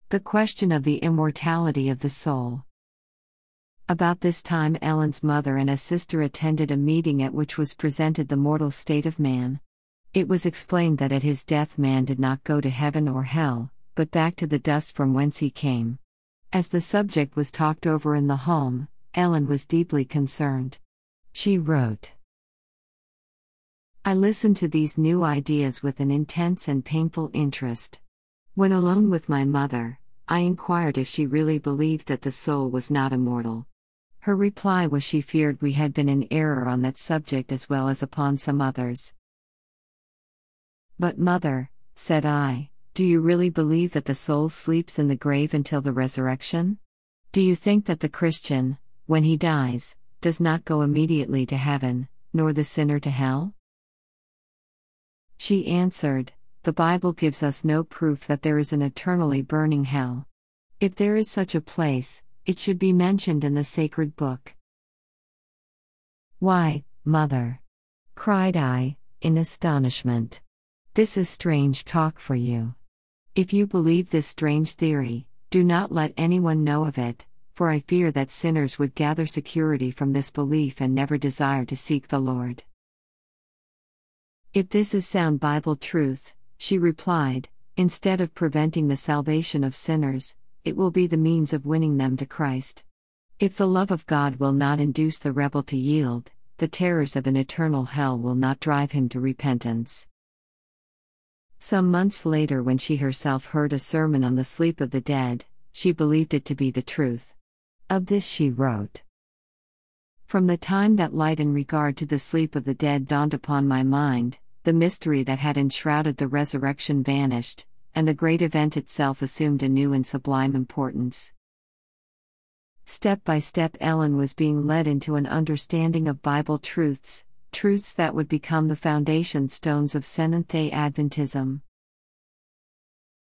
The question of the immortality of the soul. About this time, Ellen's mother and a sister attended a meeting at which was presented the mortal state of man. It was explained that at his death man did not go to heaven or hell, but back to the dust from whence he came. As the subject was talked over in the home, Ellen was deeply concerned. She wrote, "I listened to these new ideas with an intense and painful interest. When alone with my mother, I inquired if she really believed that the soul was not immortal. Her reply was she feared we had been in error on that subject as well as upon some others. 'But mother,' said I, 'do you really believe that the soul sleeps in the grave until the resurrection? Do you think that the Christian, when he dies, does not go immediately to heaven, nor the sinner to hell?' She answered, 'The Bible gives us no proof that there is an eternally burning hell. If there is such a place, it should be mentioned in the sacred book.' 'Why, mother!' cried I, in astonishment. 'This is strange talk for you. If you believe this strange theory, do not let anyone know of it, for I fear that sinners would gather security from this belief and never desire to seek the Lord.' 'If this is sound Bible truth,' she replied, 'instead of preventing the salvation of sinners, it will be the means of winning them to Christ. If the love of God will not induce the rebel to yield, the terrors of an eternal hell will not drive him to repentance.' Some months later, when she herself heard a sermon on the sleep of the dead, she believed it to be the truth. Of this she wrote, "From the time that light in regard to the sleep of the dead dawned upon my mind, the mystery that had enshrouded the resurrection vanished, and the great event itself assumed a new and sublime importance." Step by step, Ellen was being led into an understanding of Bible truths that would become the foundation stones of Seventh-day Adventism.